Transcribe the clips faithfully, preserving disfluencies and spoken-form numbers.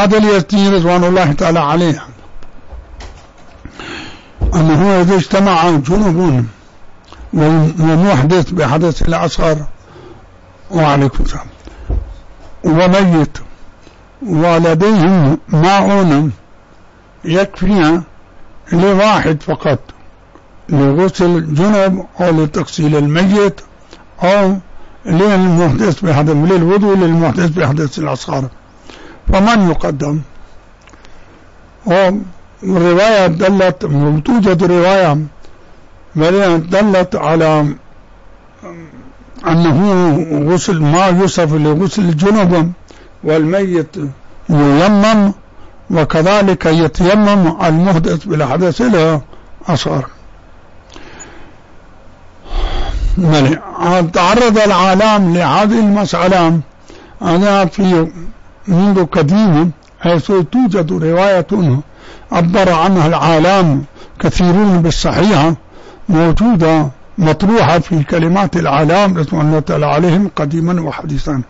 القاضي اليزدي رضوان الله تعالى عليه أنه إذا اجتمع جنوب ومحدث بحدث الأصغر وعليكم السلام وميت ولديهم ماء يكفي لواحد فقط لغسل الجنب أو لتغسيل الميت أو للمحدث بحدث للوضوء للمحدث بحدث الأصغر، فمن يقدم؟ والرواية دلت توجد رواية دلت على أنه غسل ما يصف لغسل الجنب والميت ييمم، وكذلك يتيمم المحدث بالحدث الأصغر. تعرض العالم لهذه المسألة أنا في منذ قديم، حيث توجد رواية عبر عنها العالم كثيرون بالصحيحة موجودة مطروحة في كلمات العالم رضوان الله تعالى عليهم قديما وحديثا،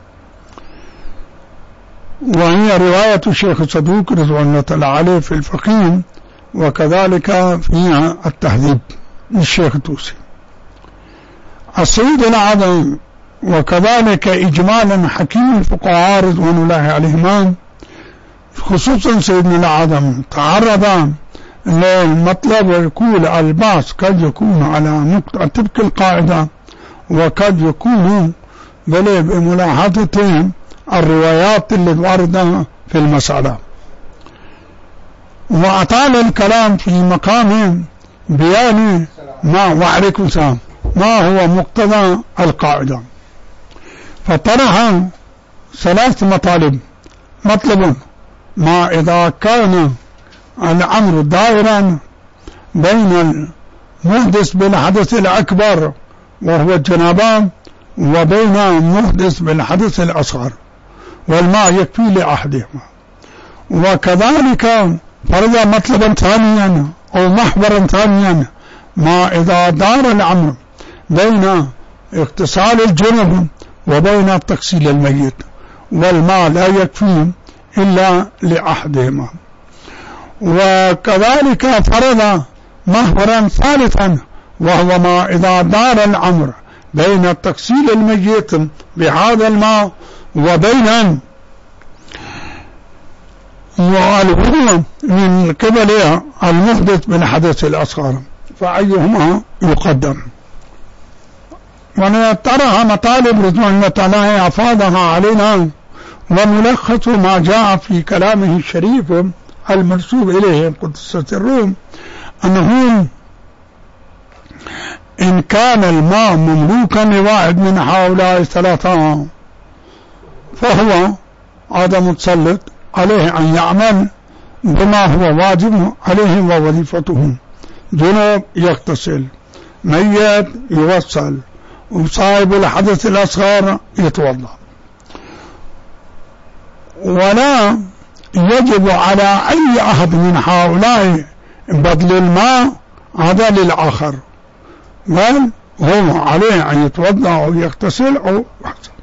وهي رواية الشيخ صدوق رضوان الله تعالى عليه في الفقيه، وكذلك في التهذيب للشيخ توسي. السيد الأعظم وكذلك إجمالا حكيم الفقهاء رضوان الله عليهم خصوصا سيدنا الأعظم تعرض للمطلب ويقول الباس قد يكون على نقطة تلك القاعدة وقد يكون بل بملاحظة الروايات اللي واردة في المسألة، وأطال الكلام في مقام بيان ما وعليكم السلام ما هو مقتضى القاعدة، فطرح ثلاث مطالب. مطلب ما إذا كان الأمر دائرا بين المحدث بالحدث الأكبر وهو الجنابة وبين المحدث بالحدث الأصغر والماء يكفي لأحدهما، وكذلك فرض مطلبا ثانيا أو محورا ثانيا ما إذا دار الأمر بين اغتسال الجنب وبين تغسيل الميت والماء لا يكفي إلا لأحدهما، وكذلك فرض محورا ثالثا وهو ما إذا دار الأمر بين تغسيل الميت بهذا الماء وبين الوضوء من قبل المحدث بالحدث الأصغر، فأيهما يقدم؟ ونطرح مطالب رضوان الله تعالى أفاضها علينا، وملخص ما جاء في كلامه الشريف المرسوب إليه قدسة الروم أنه إن كان الماء مملوكا لواحد من هؤلاء الثلاثة فهو عدم متسلط عليه أن يعمل بما هو واجب عليه ووظيفته. جنوب يغتسل، ميت يغسل، وصاحب الحدث الأصغر يتوضأ، ولا يجب على أي أحد من هؤلاء بذل الماء هذا للآخر، بل هو عليه أن يتوضأ أو يغتسل أو يحسن.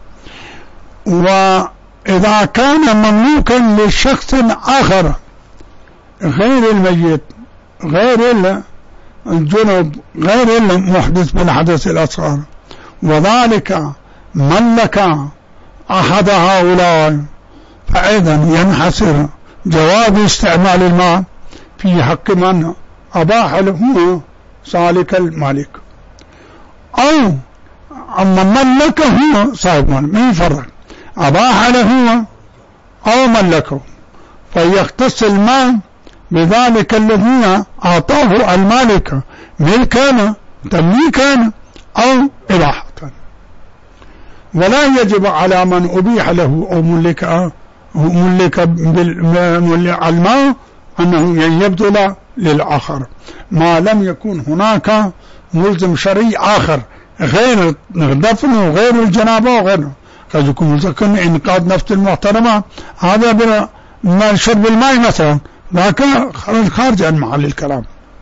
وإذا كان مملوكا لشخص آخر غير الميت غير الجنب غير المحدث بالحدث الأصغر وذلك ملك أحد هؤلاء، فأيضا ينحصر جواز استعمال الماء في حق من أباح له سالك المالك، أو أما ملكه صاحب مال من فرق أباح له أو ملكه فيختص الماء بذلك الذي أعطاه المالك ملكا تمليكا أو إباحة، ولا يجب على من أبيح له أو ملك ملك بالماء أنه يبذل للآخر ما لم يكن هناك ملزم شرعي آخر غير دفن وغير الجنابة وغيره. قد يكون ملزم إنقاذ نفس المحترمة هذا شرب الماء مثلا، لكن خارج عن محل الكلام.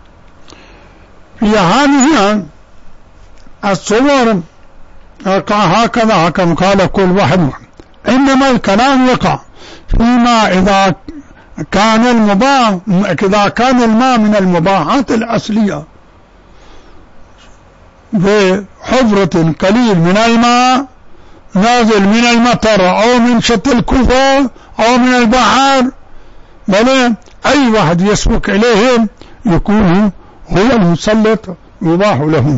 في هذه الصور هكذا كما قال كل واحد إنما الكلام يقع فيما إذا كان المباح، إذا كان الماء من المباحات الأصلية بحفرة قليل من الماء نازل من المطر أو من شط الكفر أو من البحر، بل أي واحد يسبق إليهم يكون هو المسلط يباح له.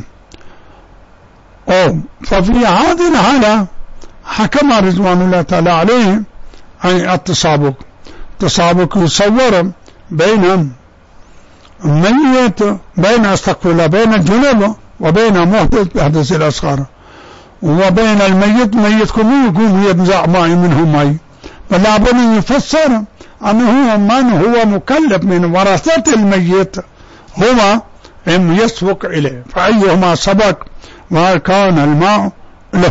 أو ففي هذه الحالة حكم رضوان الله تعالى عليه عن التسابق. التسابق يصور بين الميت، بين استغفر الله بين الجنوب وبين محدث بحدث الأصغر، وبين الميت ميت كله يقوم ينزع ماء منه ماء، بل لابد أن يفسر أنه من هو مكلف من ورثة الميت هما إن يسبق إليه، فأيهما سبق وكان الماء له.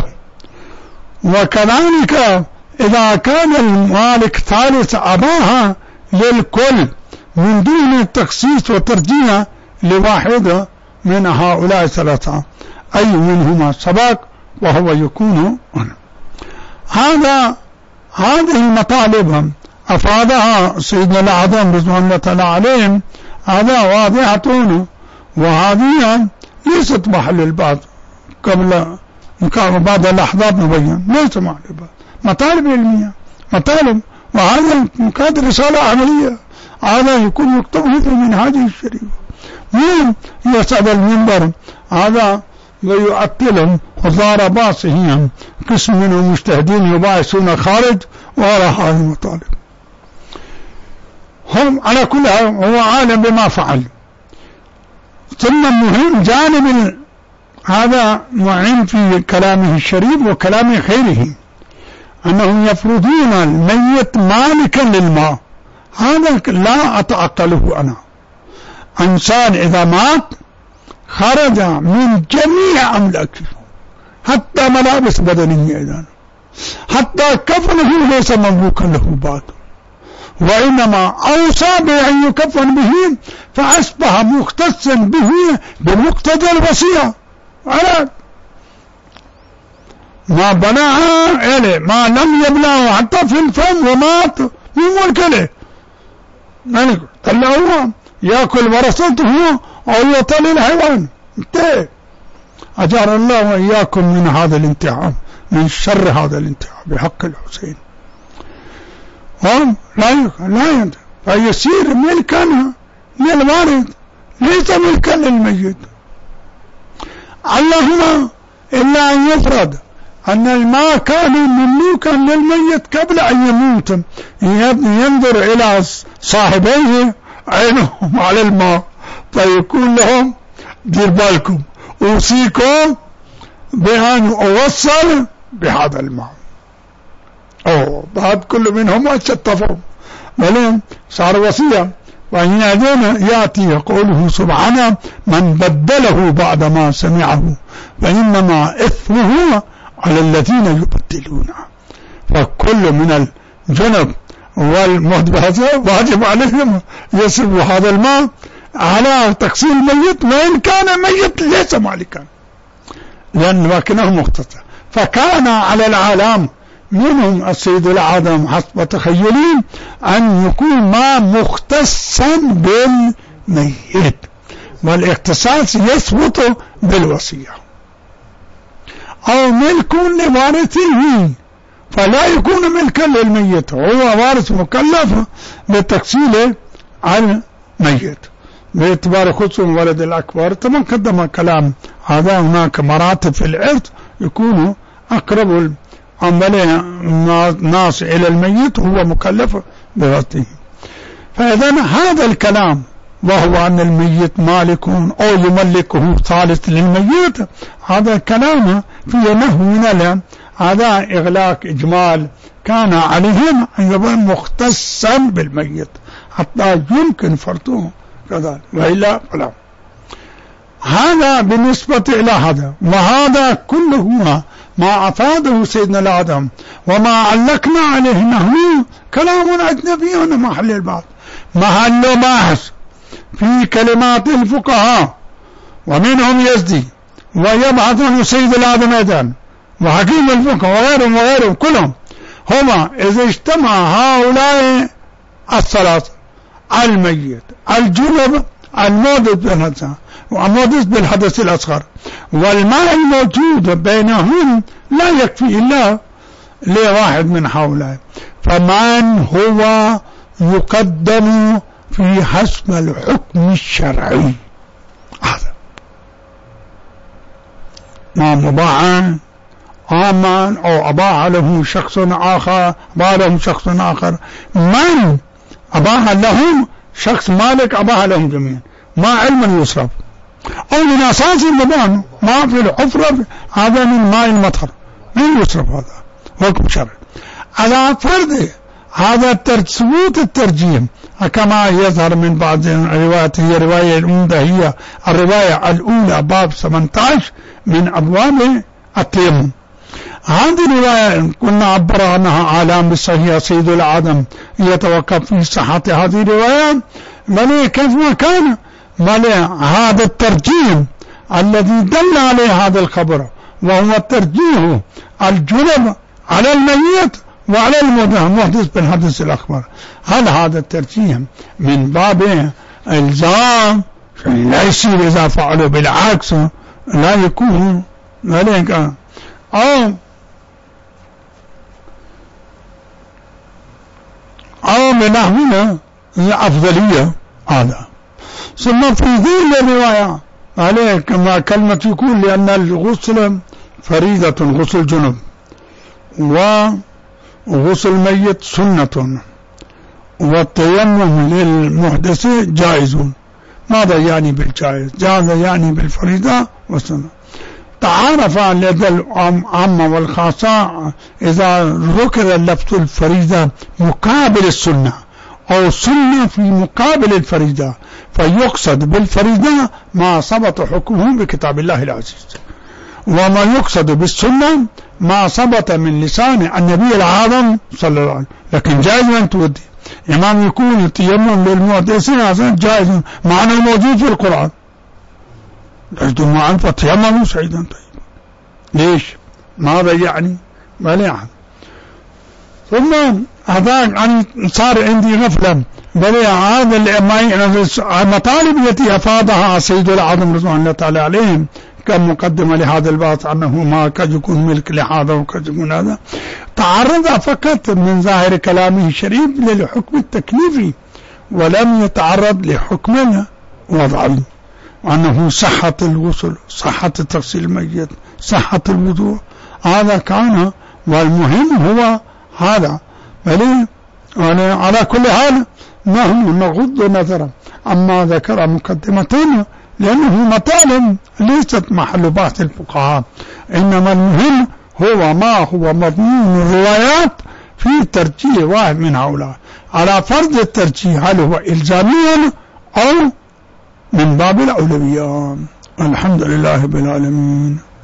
وكذلك إذا كان المالك ثالث أباها للكل من دون التخصيص وترجيح لواحد من هؤلاء الثلاثة، أي منهما سبق وهو يكون هنا. هذا هذه المطالب أفادها سيدنا الأعظم رضوان الله تعالى عليهم، هذا واضحة، وهذه ليست محل البعض قبل بعض اللحظات نبين، ليس محل البعض، مطالب علمية مطالب، وهذا كاد رسالة عملية، هذا يكون يكتبه في منهاجه الشريف، مين يسعد المنبر هذا ويؤكلهم حضار باصهم قسم من المجتهدين يباعثون خارج وراء هذه المطالب. هم على كل هو عالم بما فعل. ثم المهم جانب هذا معين في كلامه الشريف وكلام خيره أنهم يفرضون الميت مالكا للماء. هذا لا أتعقله أنا. إنسان إذا مات خرج من جميع أملاكه حتى ملابس بدنه أيضا، حتى كفنه ليس مملوكا له بعد، وإنما أوصى بأن يكفن به فأصبح مختصا به بمقتضى الوصية. على ما بناها إليه ما لم يبلغه حتى في الفم ومات من ملك له، يعني طلعوه يأكل ورثته أو يطل الحيوان. انتهى. أجار الله وإياكم من هذا الانتحام، من شر هذا الانتحام بحق الحسين. هم لا لا ينتهي، فيصير ملكا للوارث ليس ملكا للميت. اللهم إلا أن يفرض أن الماء كان مملوكا للميت قبل أن يموت، ينظر إلى صاحبيه عينهم على الماء فيقول لهم دير بالكم أوصيكم بأن أوصل بهذا الماء. أو بعد كل منهم اتفقوا بل صار وصية. وحينئذ يأتي قوله سبحانه من بدله بعد ما سمعه فإنما إثمه على الذين يبدلونه. فكل من الجنب والمهدبات واجب عليهم يصرفوا هذا الماء على تقسيم الميت، وإن كان ميت ليس مالكا لأن لكنه مختص. فكان على العالم منهم السيد الأعظم حسب تخيلين أن يكون ما مختصا بالميت، والاختصاص يثبت بالوصية أو ملك لوارثه، فلا يكون ملكا للميت، هو وارث مكلف بالتقسيم عن الميت باعتبار خصوص ولد الأكبر. طبعا قدم كلام هذا. هناك مراتب في الإرث يكون أقرب الناس إلى الميت هو مكلف بوارثه. فإذا هذا الكلام وهو أن الميت مالك أو يملكه ثالث للميت، هذا الكلام فيه نهو من هذا إغلاق إجمال كان عليهم أن يكون مختصا بالميت حتى يمكن فرضه كذلك، وإلا فلا. هذا بالنسبة إلى هذا. وهذا كله ما أفاده سيدنا الأعظم وما علقنا عليه نحن كلام أجنبي عن محل البعض، محل بحث في كلمات الفقهاء، ومنهم يزدي ويبحثون سيد الأعظم أيضا وحكيم الفقه وغيرهم وغيرهم كلهم، هما إذا اجتمع هؤلاء الثلاثة، الميت، الجنب، المحدث بالحدث ومحدث بالحدث الأصغر، والماء الموجود بينهم لا يكفي إلا لواحد من هؤلاء، فمن هو يقدم في حسب الحكم الشرعي؟ هذا ما مباحا عاما أو أباح له شخص آخر، أباح له شخص آخر، من أباح لهم شخص مالك أباح لهم جميعا ما علما يصرف، أو من أساس المبان ما في الحفرة، هذا من ماء المطر من يصرف، هذا حكم شرعي. على فرض هذا ثبوت الترجيح كما يظهر من بعض الروايات، هي رواية الأولى، هي الرواية الأولى باب ثمانية عشر من أبواب التيمم. هذه الرواية كنا عبر عنها عالم بالصحيح سيد العدم، يتوقف في صحة هذه الرواية بل كيف ما كان بل هذا الترجيح الذي دل عليه هذا الخبر، وهو ترجيح الجنب على الميت وعلى المحدث بالحدث الأكبر. هل هذا الترجيح من باب الزام لا يصير إذا فعلوا بالعكس لا يكون ذلك، أو أو بنحونا الأفضلية هذا. ثم في ذي الرواية عليه كما كلمة يقول لأن الغسل فريضة، غسل جنب وغسل الميت سنة، والتيمم للمحدث جائز. ماذا يعني بالجائز؟ جائز يعني بالفريضة والسنة. تعارف لدى العامة والخاصة إذا ذكر اللفظ الفريضة مقابل السنة أو سنة في مقابل الفريضة، فيقصد بالفريضة ما ثبت حكمه بكتاب الله العزيز، وما يقصد بالسنة ما ثبت من لسان النبي العظيم صلى الله عليه وسلم. لكن جائز من تودي إمام يكون التيمم للمحدثين هذا جائز مع أنه موجود في القرآن، لكن ما أنت تيمموا سعيدا طيب ليش؟ ماذا يعني؟ بل يعني ثم هذاك أن صار عندي غفلة بل هذا المطالب التي أفاضها سيد العظم رضوان الله تعالى عليهم كمقدمة لهذا البحث أنه ما قد يكون ملك لهذا وقد يكون هذا، تعرض فقط من ظاهر كلامه الشريف للحكم التكليفي ولم يتعرض لحكم وضعي، وأنه صحة الغسل، صحة تغسيل الميت، صحة الوضوء، هذا كان، والمهم هو هذا. بل على كل حال نحن نغض نظرا عما ذكر مقدمتنا لأنه مطالب ليست محل بحث الفقهاء، إنما المهم هو ما هو مضمون الروايات في ترجيح واحد من هؤلاء على فرض الترجيح، هل هو إلزاميا أو من باب الأولوية. الحمد لله رب العالمين.